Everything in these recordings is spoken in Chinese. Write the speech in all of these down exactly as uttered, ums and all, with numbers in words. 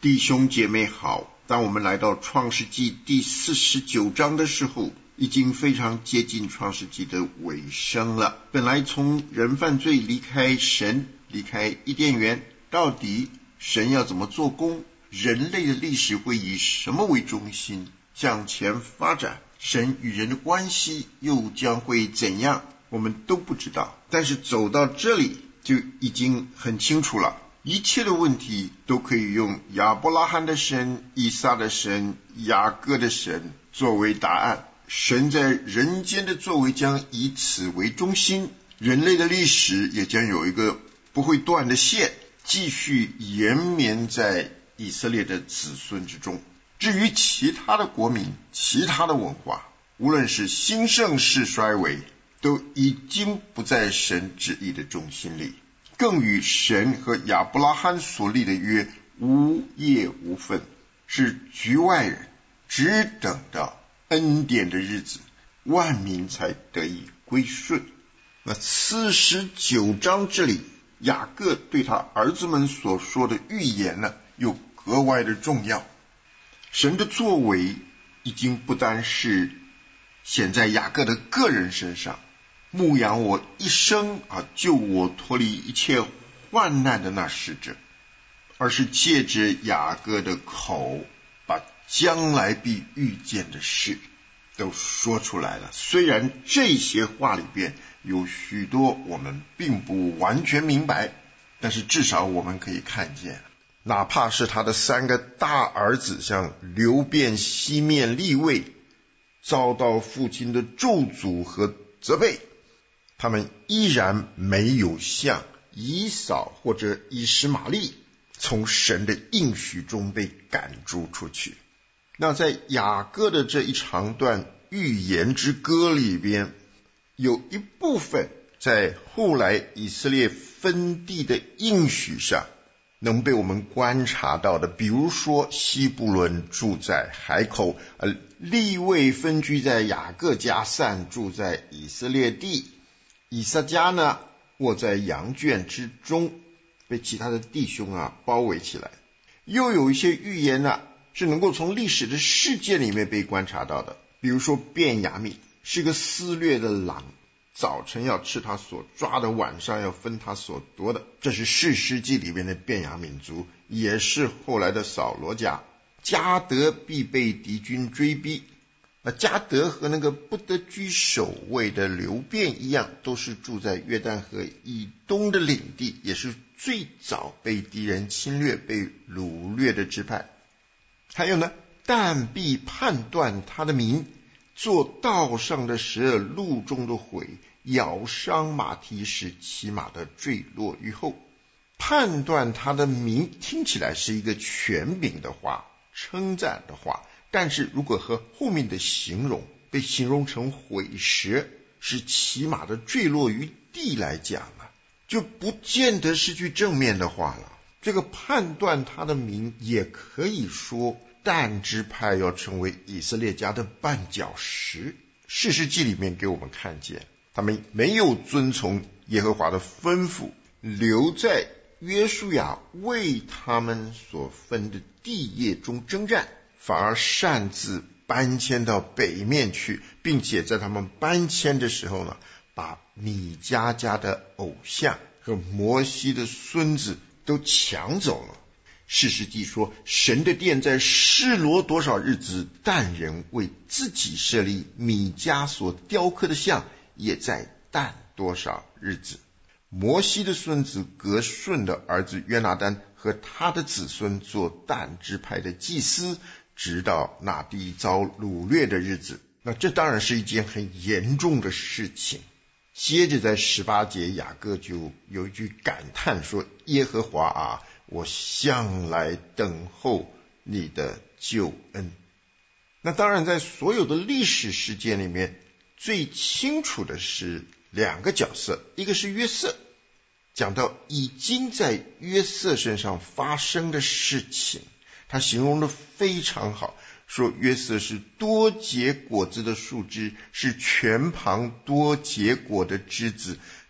弟兄姐妹好，当我们来到创世纪第四十九章的时候，已经非常接近创世纪的尾声了。本来从人犯罪离开神，离开伊甸园，到底神要怎么做工，人类的历史会以什么为中心向前发展，神与人的关系又将会怎样，我们都不知道。但是走到这里就已经很清楚了，一切的问题都可以用亚伯拉罕的神、以撒的神、雅各的神作为答案。神在人间的作为将以此为中心，人类的历史也将有一个不会断的线，继续延绵在以色列的子孙之中。至于其他的国民、其他的文化，无论是兴盛是衰微，都已经不在神旨意的中心里，更与神和亚伯拉罕所立的约无业无分，是局外人，只等到恩典的日子，万民才得以归顺。那四十九章这里，雅各对他儿子们所说的预言呢，又格外的重要。神的作为已经不单是显在雅各的个人身上，牧养我一生啊，救我脱离一切患难的那使者，而是借着雅各的口，把将来必遇见的事都说出来了。虽然这些话里边有许多我们并不完全明白，但是至少我们可以看见，哪怕是他的三个大儿子，像流便、西面、利未，遭到父亲的咒诅和责备，他们依然没有像以扫或者以实玛利从神的应许中被赶逐出去。那在雅各的这一长段预言之歌里边，有一部分在后来以色列分地的应许上能被我们观察到的，比如说西布伦住在海口，呃，利未分居在雅各家，散住在以色列地，以撒家呢卧在羊圈之中，被其他的弟兄啊包围起来。又有一些预言呢是能够从历史的事件里面被观察到的，比如说便雅悯是个肆虐的狼，早晨要吃他所抓的，晚上要分他所夺的，这是士师记里面的便雅悯族，也是后来的扫罗家。迦得必被敌军追逼，那迦得和那个不得居首位的流便一样，都是住在约旦河以东的领地，也是最早被敌人侵略、被掳掠的支派。还有呢，但必判断他的民，做道上的蛇，路中的毁，咬伤马蹄，使骑马的坠落于后。判断他的民听起来是一个权柄的话，称赞的话，但是如果和后面的形容被形容成毁蛇，使骑马的坠落于地来讲呢，就不见得是句正面的话了。这个判断他的民也可以说但支派要成为以色列家的绊脚石。士师记里面给我们看见，他们没有遵从耶和华的吩咐，留在约书亚为他们所分的地业中征战，反而擅自搬迁到北面去，并且在他们搬迁的时候呢，把米迦家的偶像和摩西的孙子都抢走了。士师记说，神的殿在示罗多少日子，但人为自己设立米迦所雕刻的像，也在但多少日子。摩西的孙子革顺的儿子约拿单和他的子孙做但支派的祭司，直到那地遭掳掠的日子。那这当然是一件很严重的事情。接着在十八节，雅各就有一句感叹说，耶和华啊，我向来等候你的救恩。那当然在所有的历史事件里面，最清楚的是两个角色，一个是约瑟，讲到已经在约瑟身上发生的事情，他形容的非常好，说约瑟是多结果子的树枝，是泉旁多结果的枝子，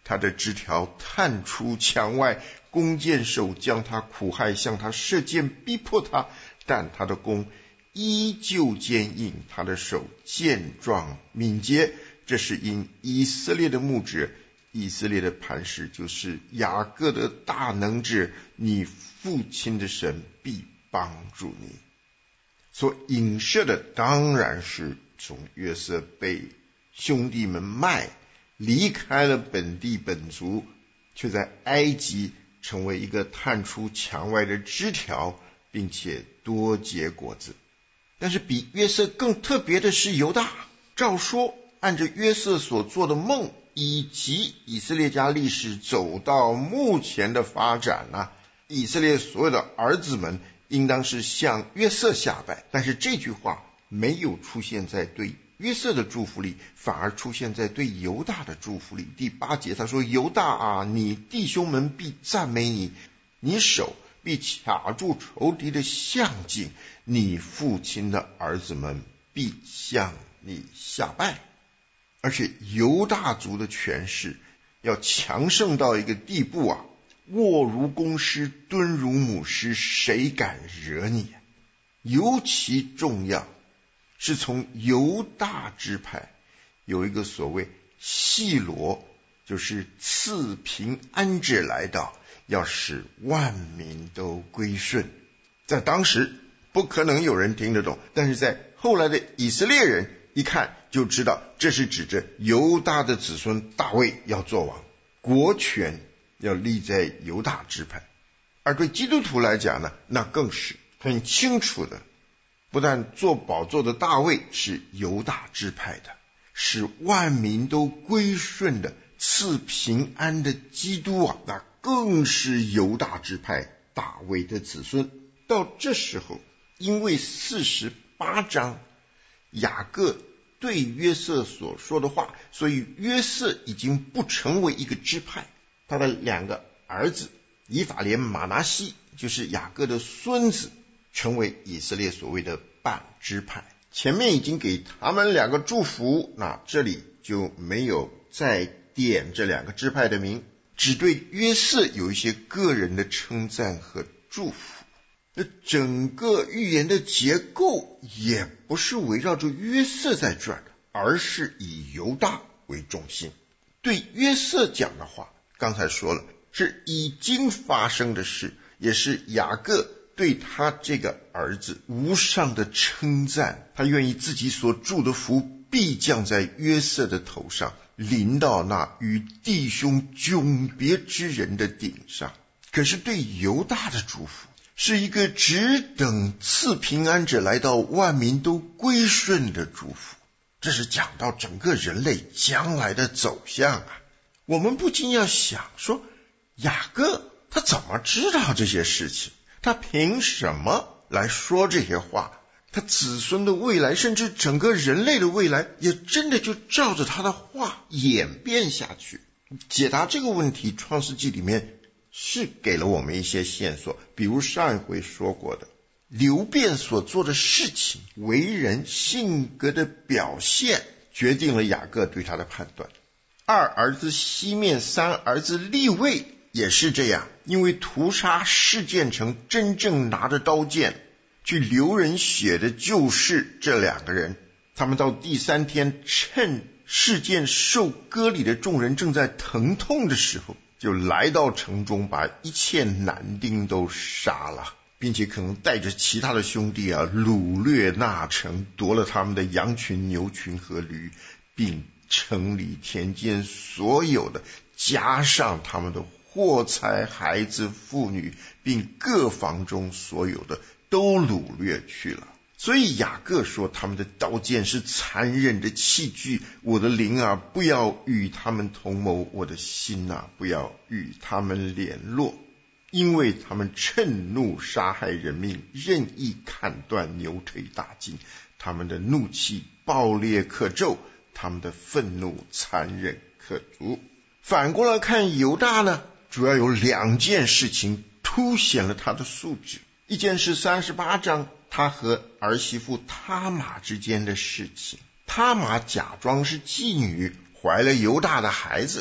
他的枝条探出墙外，弓箭手将他苦害，向他射箭，逼迫他，但他的弓依旧坚硬，他的手健壮敏捷。这是因以色列的牧者，以色列的磐石，就是雅各的大能者，你父亲的神必帮助你。所影射的当然是从约瑟被兄弟们卖，离开了本地本族，却在埃及成为一个探出墙外的枝条，并且多结果子。但是比约瑟更特别的是犹大。照说按着约瑟所做的梦，以及以色列家历史走到目前的发展啊，以色列所有的儿子们应当是向约瑟下拜。但是这句话没有出现在对约瑟的祝福里，反而出现在对犹大的祝福里。第八节他说，犹大啊，你弟兄们必赞美你，你手必卡住仇敌的项颈，你父亲的儿子们必向你下拜。而且犹大族的权势要强盛到一个地步啊，卧如公狮，蹲如母狮，谁敢惹你？尤其重要是从犹大支派有一个所谓细罗，就是赐平安者来到，要使万民都归顺。在当时不可能有人听得懂，但是在后来的以色列人一看就知道，这是指着犹大的子孙大卫要做王，国权要立在犹大支派。而对基督徒来讲呢，那更是很清楚的，不但做宝座的大卫是犹大支派的，使万民都归顺的赐平安的基督啊，那更是犹大支派大卫的子孙。到这时候，因为四十八章雅各对约瑟所说的话，所以约瑟已经不成为一个支派，他的两个儿子以法莲、马拿西，就是雅各的孙子，成为以色列所谓的半支派。前面已经给他们两个祝福，那这里就没有再点这两个支派的名，只对约瑟有一些个人的称赞和祝福。那整个预言的结构也不是围绕着约瑟在转的，而是以犹大为中心。对约瑟讲的话，刚才说了，是已经发生的事，也是雅各对他这个儿子无上的称赞。他愿意自己所祝的福必降在约瑟的头上，临到那与弟兄迥别之人的顶上。可是对犹大的祝福是一个只等赐平安者来到，万民都归顺的祝福。这是讲到整个人类将来的走向啊。我们不禁要想说，雅各他怎么知道这些事情？他凭什么来说这些话？他子孙的未来，甚至整个人类的未来，也真的就照着他的话演变下去。解答这个问题，创世纪里面是给了我们一些线索，比如上一回说过的，流便所做的事情、为人性格的表现，决定了雅各对他的判断。二儿子西面，三儿子利未也是这样，因为屠杀示剑城真正拿着刀剑去流人血的就是这两个人。他们到第三天，趁示剑受割礼的众人正在疼痛的时候，就来到城中，把一切男丁都杀了，并且可能带着其他的兄弟啊，掳掠那城，夺了他们的羊群、牛群和驴，并城里田间所有的，加上他们的货财、孩子、妇女，并各房中所有的，都掳掠去了。所以雅各说，他们的刀剑是残忍的器具，我的灵啊，不要与他们同谋，我的心啊，不要与他们联络，因为他们趁怒杀害人命，任意砍断牛腿大筋，他们的怒气暴烈可咒，他们的愤怒残忍可足。反过来看犹大呢，主要有两件事情凸显了他的素质。一件是三十八章他和儿媳妇他玛之间的事情。他玛假装是妓女，怀了犹大的孩子，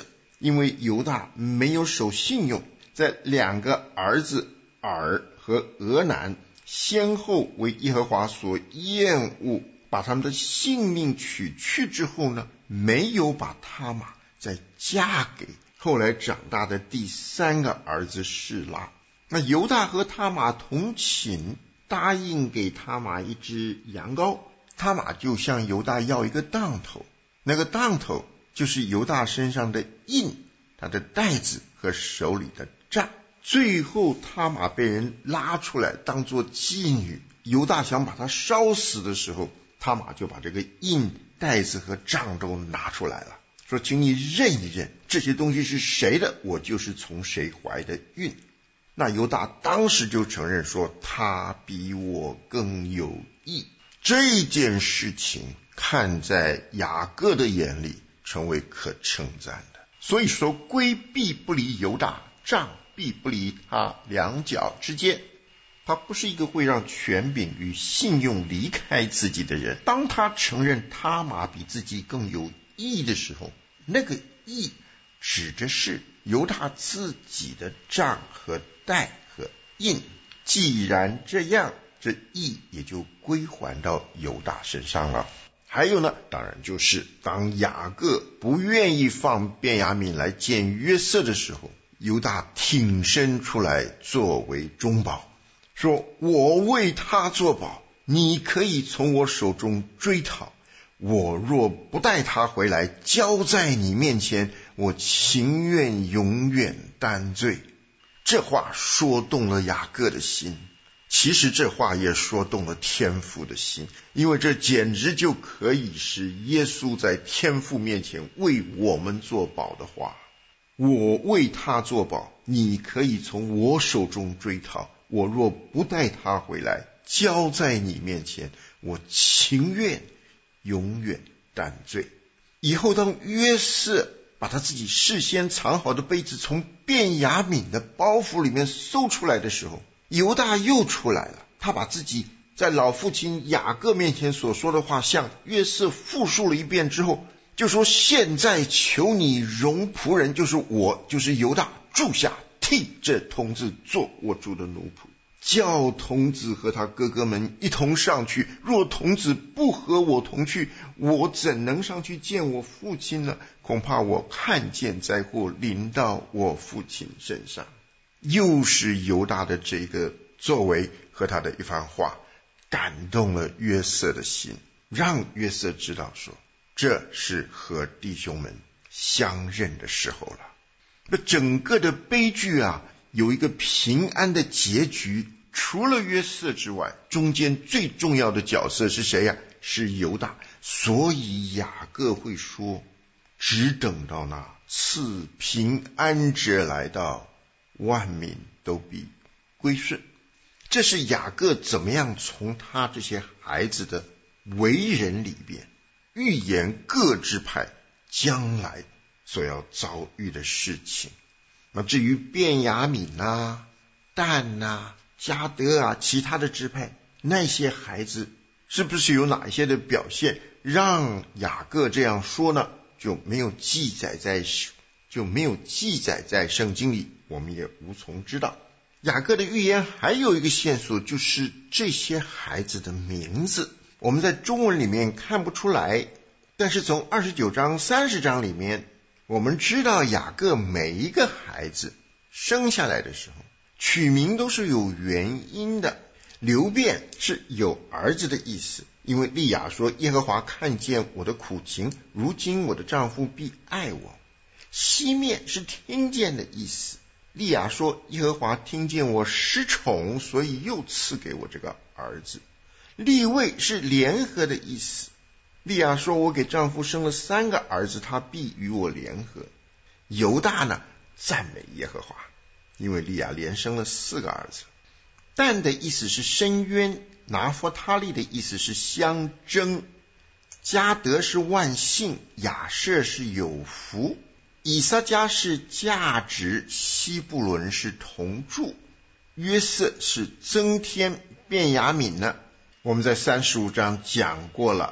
因为犹大没有守信用，在两个儿子珥和俄南先后为耶和华所厌恶，把他们的性命取去之后呢，没有把他玛再嫁给后来长大的第三个儿子示拉。那犹大和他玛同寝，答应给他玛一只羊羔，他玛就向犹大要一个当头，那个当头就是犹大身上的印，他的带子和手里的杖。最后他玛被人拉出来当作妓女，犹大想把他烧死的时候，他玛就把这个印、带子和杖都拿出来了，说请你认一认，这些东西是谁的，我就是从谁怀的孕。那犹大当时就承认说，他比我更有义。这件事情看在雅各的眼里成为可称赞的。所以说，圭必不离犹大，杖必不离他两脚之间。他不是一个会让权柄与信用离开自己的人。当他承认他玛比自己更有义的时候，那个义指的是犹大自己的杖和带和印。既然这样，这义也就归还到犹大身上了。还有呢，当然就是当雅各不愿意放便雅悯来见约瑟的时候，犹大挺身出来作为中保，说我为他作保，你可以从我手中追讨，我若不带他回来交在你面前，我情愿永远担罪。这话说动了雅各的心，其实这话也说动了天父的心，因为这简直就可以是耶稣在天父面前为我们作保的话。我为他作保，你可以从我手中追讨，我若不带他回来交在你面前，我情愿永远担罪。以后当约瑟把他自己事先藏好的杯子从便雅悯的包袱里面搜出来的时候，犹大又出来了，他把自己在老父亲雅各面前所说的话向约瑟复述了一遍之后，就说现在求你容仆人，就是我，就是犹大住下，替这童子做我主的奴仆，叫童子和他哥哥们一同上去，若童子不和我同去，我怎能上去见我父亲呢？恐怕我看见灾祸临到我父亲身上。又是犹大的这个作为和他的一番话感动了约瑟的心，让约瑟知道说这是和弟兄们相认的时候了。那整个的悲剧啊，有一个平安的结局，除了约瑟之外，中间最重要的角色是谁呀？是犹大。所以雅各会说，只等到那赐平安者来到，万民都必归顺。这是雅各怎么样从他这些孩子的为人里边预言各支派将来所要遭遇的事情。那至于便雅悯啊、但啊、迦得啊，其他的支派，那些孩子是不是有哪一些的表现让雅各这样说呢？就没有记载在就没有记载在圣经里，我们也无从知道。雅各的预言还有一个线索，就是这些孩子的名字我们在中文里面看不出来，但是从二十九章三十章里面我们知道雅各每一个孩子生下来的时候取名都是有原因的。流便是有儿子的意思，因为利亚说耶和华看见我的苦情，如今我的丈夫必爱我。西面是听见的意思，利亚说耶和华听见我失宠，所以又赐给我这个儿子。利未是联合的意思，利亚说我给丈夫生了三个儿子，他必与我联合。犹大呢，赞美耶和华，因为利亚连生了四个儿子。但的意思是深渊，拿弗他利的意思是相争，迦得是万幸，亚设是有福，以撒迦是价值，西布伦是同住，约瑟是增添，便雅悯呢，我们在三十五章讲过了，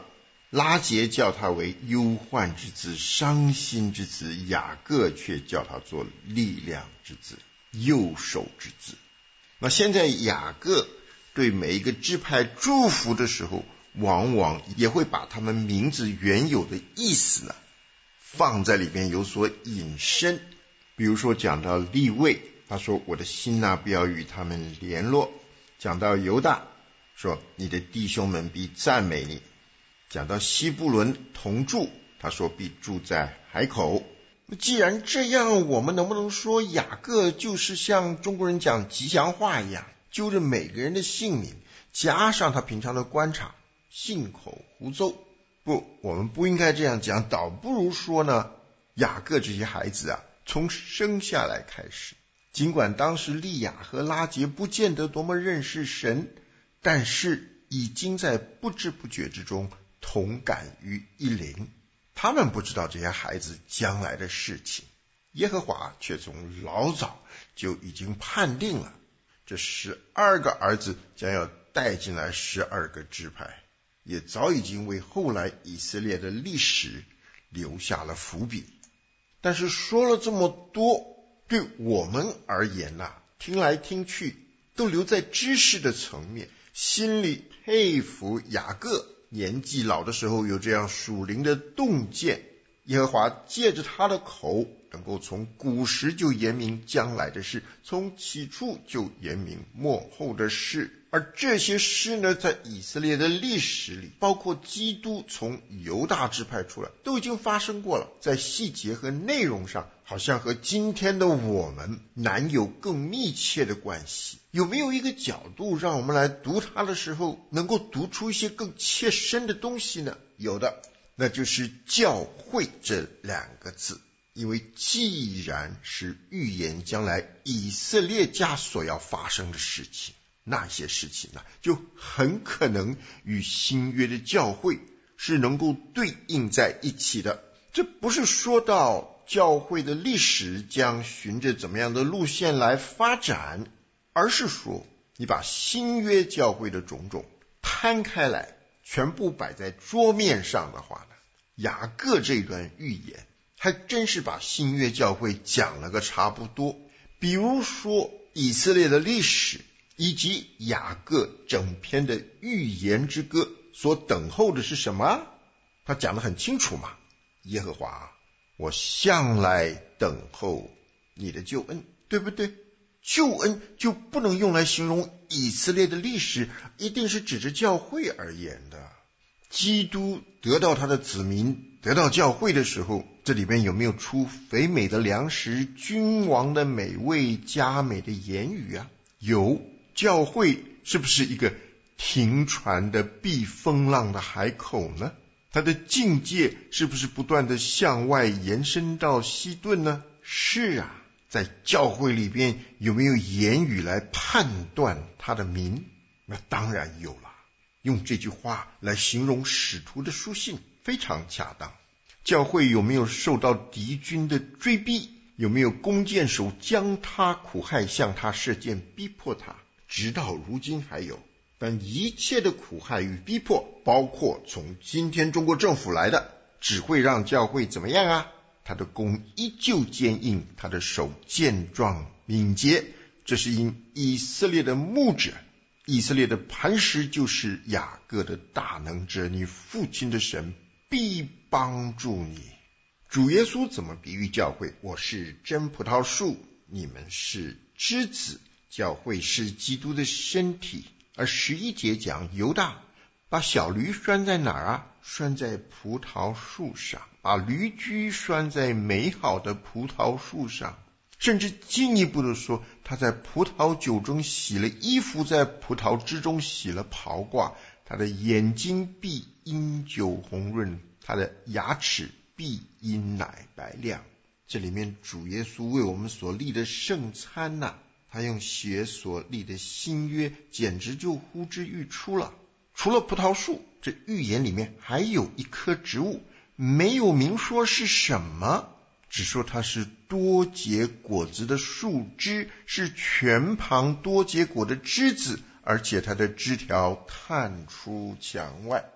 拉结叫他为忧患之子，伤心之子，雅各却叫他做力量之子，右手之子。那现在雅各对每一个支派祝福的时候，往往也会把他们名字原有的意思呢放在里面有所引申。比如说讲到利未，他说我的心啊不要与他们联络。讲到犹大，说你的弟兄们必赞美你。讲到西布伦同住，他说必住在海口。既然这样，我们能不能说雅各就是像中国人讲吉祥话一样，揪着每个人的姓名，加上他平常的观察，信口胡诌？不，我们不应该这样讲，倒不如说呢，雅各这些孩子啊，从生下来开始，尽管当时利亚和拉结不见得多么认识神，但是已经在不知不觉之中同感于一灵。他们不知道这些孩子将来的事情，耶和华却从老早就已经判定了，这十二个儿子将要带进来十二个支派，也早已经为后来以色列的历史留下了伏笔。但是说了这么多，对我们而言呐、啊，听来听去都留在知识的层面，心里佩服雅各年纪老的时候有这样属灵的洞见，耶和华借着他的口能够从古时就言明将来的事，从起初就言明末后的事。而这些事呢，在以色列的历史里，包括基督从犹大支派出来，都已经发生过了，在细节和内容上好像和今天的我们难有更密切的关系。有没有一个角度让我们来读它的时候能够读出一些更切身的东西呢？有的，那就是教会这两个字。因为既然是预言将来以色列家所要发生的事情，那些事情呢，就很可能与新约的教会是能够对应在一起的。这不是说到教会的历史将循着怎么样的路线来发展，而是说你把新约教会的种种摊开来，全部摆在桌面上的话呢，雅各这段预言还真是把新约教会讲了个差不多。比如说以色列的历史以及雅各整篇的预言之歌所等候的是什么？他讲得很清楚嘛，耶和华，我向来等候你的救恩，对不对？救恩就不能用来形容以色列的历史，一定是指着教会而言的。基督得到他的子民，得到教会的时候，这里边有没有出肥美的粮食，君王的美味，佳美的言语啊？有。教会是不是一个停船的避风浪的海口呢？它的境界是不是不断的向外延伸到西顿呢？是啊。在教会里边有没有言语来判断他的名？那当然有了。用这句话来形容使徒的书信非常恰当。教会有没有受到敌军的追逼？有没有弓箭手将他苦害，向他射箭逼迫他？直到如今还有。但一切的苦害与逼迫，包括从今天中国政府来的，只会让教会怎么样啊？他的弓依旧坚硬，他的手健壮敏捷。这是因以色列的牧者，以色列的磐石就是雅各的大能者，你父亲的神必帮助你。主耶稣怎么比喻教会？我是真葡萄树，你们是枝子。教会是基督的身体。而十一节讲犹大把小驴拴在哪儿啊？拴在葡萄树上，把驴驹拴在美好的葡萄树上。甚至进一步的说，他在葡萄酒中洗了衣服，在葡萄汁中洗了袍褂，他的眼睛必因酒红润，他的牙齿必因奶白亮。这里面主耶稣为我们所立的圣餐呐、啊，他用血所立的新约简直就呼之欲出了。除了葡萄树，这预言里面还有一棵植物，没有明说是什么，只说它是多结果子的树枝，是泉旁多结果的枝子，而且它的枝条探出墙外。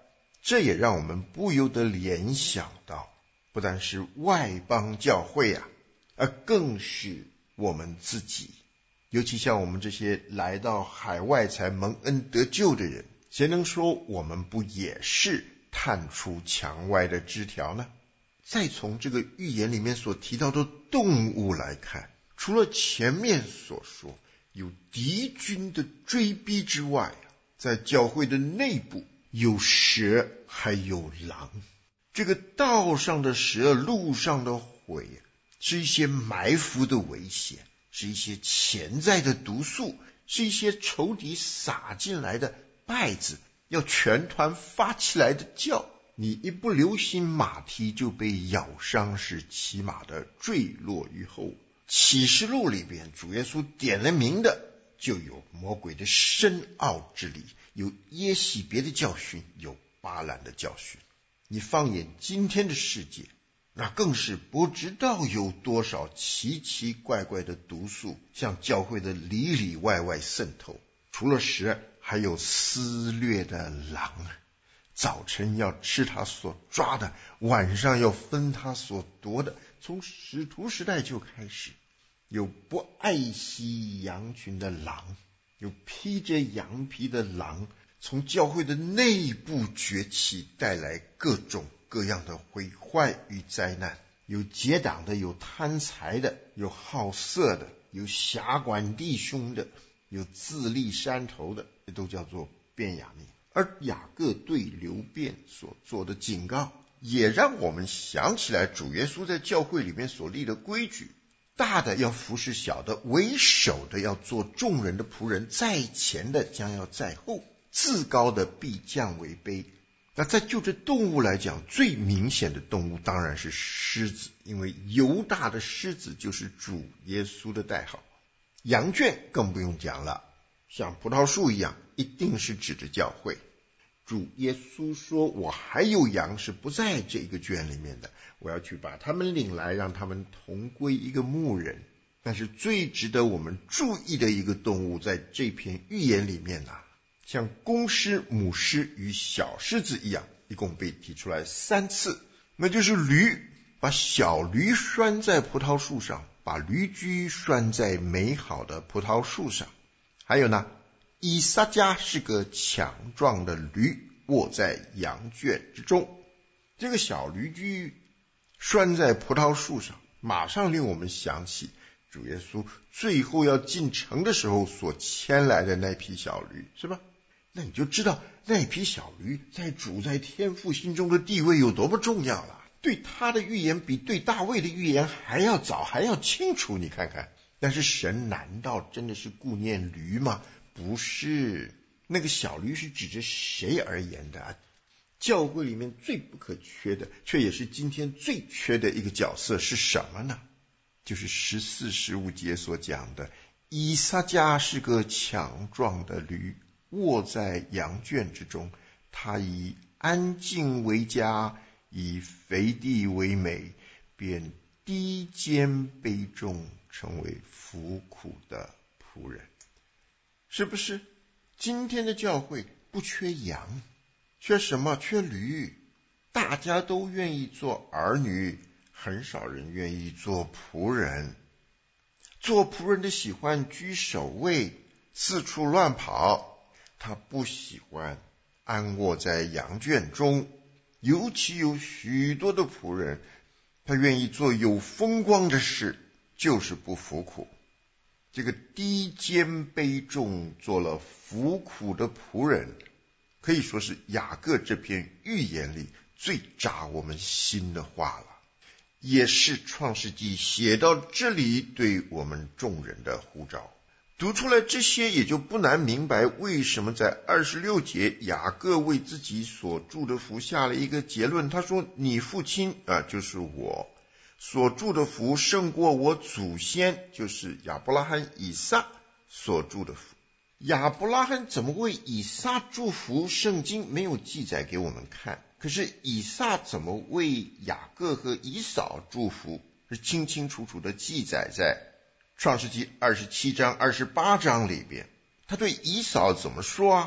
这也让我们不由得联想到，不但是外邦教会啊，而更是我们自己。尤其像我们这些来到海外才蒙恩得救的人，谁能说我们不也是探出墙外的枝条呢？再从这个预言里面所提到的动物来看，除了前面所说有敌军的追逼之外，在教会的内部有蛇还有狼。这个道上的蛇，路上的鬼，是一些埋伏的危险，是一些潜在的毒素，是一些仇敌撒进来的稗子，要全团发起来的叫，你一不留心马蹄就被咬伤，是骑马的坠落于后。启示录里边主耶稣点了名的就有魔鬼的深奥之理，有耶洗别的教训，有巴兰的教训。你放眼今天的世界，那更是不知道有多少奇奇怪怪的毒素向教会的里里外外渗透。除了蛇，还有撕掠的狼，早晨要吃他所抓的，晚上要分他所夺的。从使徒时代就开始，有不爱惜羊群的狼，有披着羊皮的狼，从教会的内部崛起，带来各种各样的毁坏与灾难。有结党的，有贪财的，有好色的，有辖管弟兄的，有自立山头的，这都叫做便雅悯。而雅各对流便所做的警告，也让我们想起来主耶稣在教会里面所立的规矩，大的要服侍小的，为首的要做众人的仆人，在前的将要在后，自高的必降为卑。那在就这动物来讲，最明显的动物当然是狮子，因为犹大的狮子就是主耶稣的代号。羊圈更不用讲了，像葡萄树一样，一定是指着教会。主耶稣说，我还有羊是不在这个圈里面的，我要去把他们领来，让他们同归一个牧人。但是最值得我们注意的一个动物，在这篇预言里面啊，像公狮、母狮与小狮子一样，一共被提出来三次，那就是驴。把小驴拴在葡萄树上，把驴驹拴在美好的葡萄树上。还有呢，以撒迦是个强壮的驴，卧在羊圈之中。这个小驴驹拴在葡萄树上，马上令我们想起主耶稣最后要进城的时候所牵来的那匹小驴，是吧？那你就知道那匹小驴在主在天父心中的地位有多么重要了。对他的预言比对大卫的预言还要早，还要清楚，你看看。但是神难道真的是顾念驴吗？不是，那个小驴是指着谁而言的啊？教会里面最不可缺的，却也是今天最缺的一个角色是什么呢？就是十四、十五节所讲的，以撒迦是个强壮的驴，卧在羊圈之中，他以安静为佳，以肥地为美，便低肩卑重，成为服苦的仆人。是不是？今天的教会不缺羊，缺什么？缺驴。大家都愿意做儿女，很少人愿意做仆人。做仆人的喜欢居首位，四处乱跑，他不喜欢安卧在羊圈中。尤其有许多的仆人，他愿意做有风光的事，就是不服苦。这个低肩卑重，做了服苦的仆人，可以说是雅各这篇预言里最扎我们心的话了，也是创世纪写到这里对我们众人的呼召。读出来这些，也就不难明白为什么在二十六节雅各为自己所祝的福下了一个结论。他说，你父亲啊，就是我所祝的福胜过我祖先，就是亚伯拉罕、以撒所祝的福。亚伯拉罕怎么为以撒祝福，圣经没有记载给我们看，可是以撒怎么为雅各和以扫祝福，是清清楚楚的记载在创世纪二十七章、二十八章里边。他对以扫怎么说啊？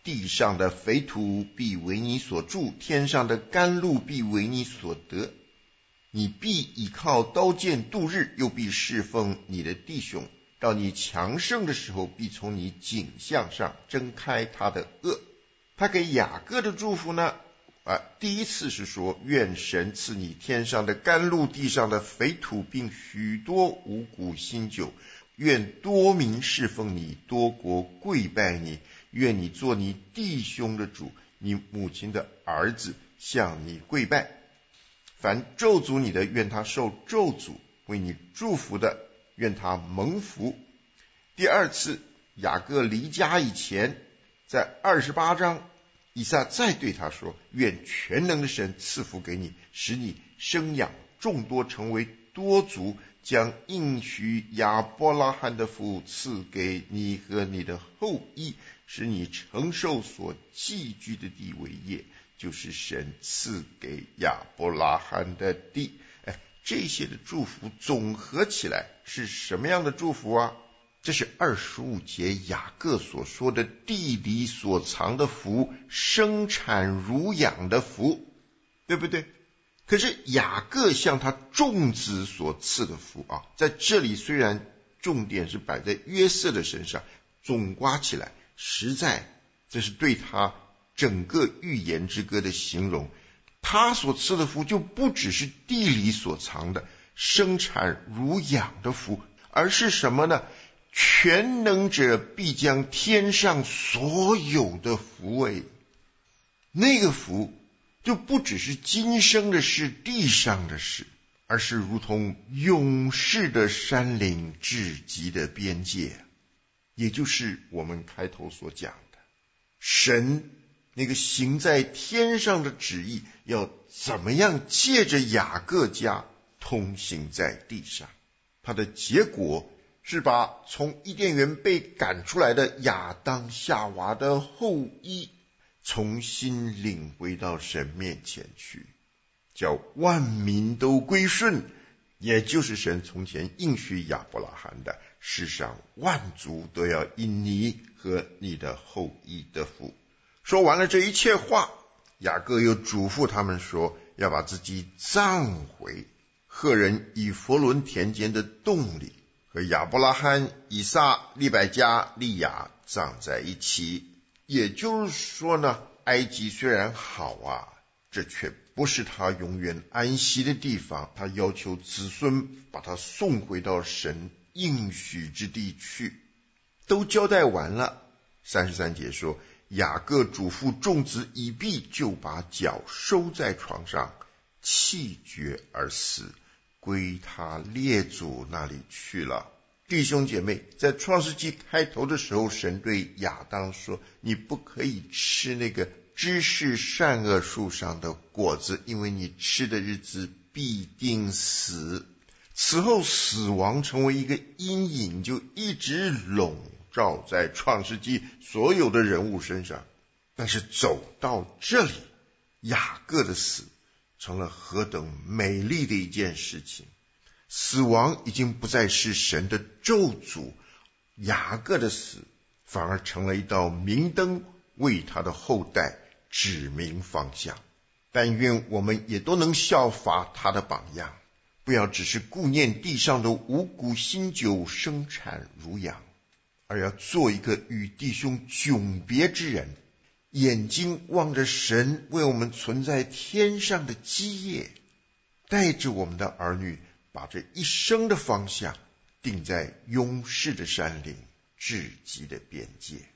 地上的肥土必为你所住，天上的甘露必为你所得。你必倚靠刀剑度日，又必侍奉你的弟兄。到你强盛的时候，必从你颈项上挣开他的轭。他给雅各的祝福呢，啊，第一次是说，愿神赐你天上的甘露，地上的肥土，并许多五谷新酒。愿多民侍奉你，多国跪拜你。愿你做你弟兄的主，你母亲的儿子向你跪拜。凡咒诅你的，愿他受咒诅；为你祝福的，愿他蒙福。第二次雅各离家以前，在二十八章，以撒再对他说，愿全能的神赐福给你，使你生养众多，成为多族，将应许亚伯拉罕的福赐给你和你的后裔，使你承受所寄居的地为业，就是神赐给亚伯拉罕的地。哎，这些的祝福总合起来是什么样的祝福啊？这是二十五节雅各所说的地里所藏的福，生产乳养的福，对不对？可是雅各向他众子所赐的福啊，在这里虽然重点是摆在约瑟的身上，总括起来，实在这是对他整个预言之歌的形容。他所赐的福就不只是地里所藏的生产乳养的福，而是什么呢？全能者必将天上所有的福位，那个福就不只是今生的事，地上的事，而是如同永世的山岭至极的边界，也就是我们开头所讲的，神那个行在天上的旨意要怎么样借着雅各家通行在地上。它的结果是把从伊甸园被赶出来的亚当夏娃的后裔重新领回到神面前去，叫万民都归顺，也就是神从前应许亚伯拉罕的，世上万族都要因你和你的后裔得福。说完了这一切话，雅各又嘱咐他们说，要把自己葬回赫人以弗伦田间的洞里，和亚伯拉罕、以撒、利百加、利亚葬在一起。也就是说呢，埃及虽然好啊，这却不是他永远安息的地方，他要求子孙把他送回到神应许之地去。都交代完了，三十三节说，雅各嘱咐众子已毕，就把脚收在床上，气绝而死，归他列祖那里去了。弟兄姐妹，在创世纪开头的时候，神对亚当说，你不可以吃那个知识善恶树上的果子，因为你吃的日子必定死。此后死亡成为一个阴影，就一直笼罩在创世纪所有的人物身上。但是走到这里，雅各的死成了何等美丽的一件事情。死亡已经不再是神的咒诅，雅各的死反而成了一道明灯，为他的后代指明方向。但愿我们也都能效法他的榜样，不要只是顾念地上的五谷新酒生产乳养，而要做一个与弟兄迥别之人，眼睛望着神为我们存在天上的基业，带着我们的儿女把这一生的方向定在永世的山岭至极的边界。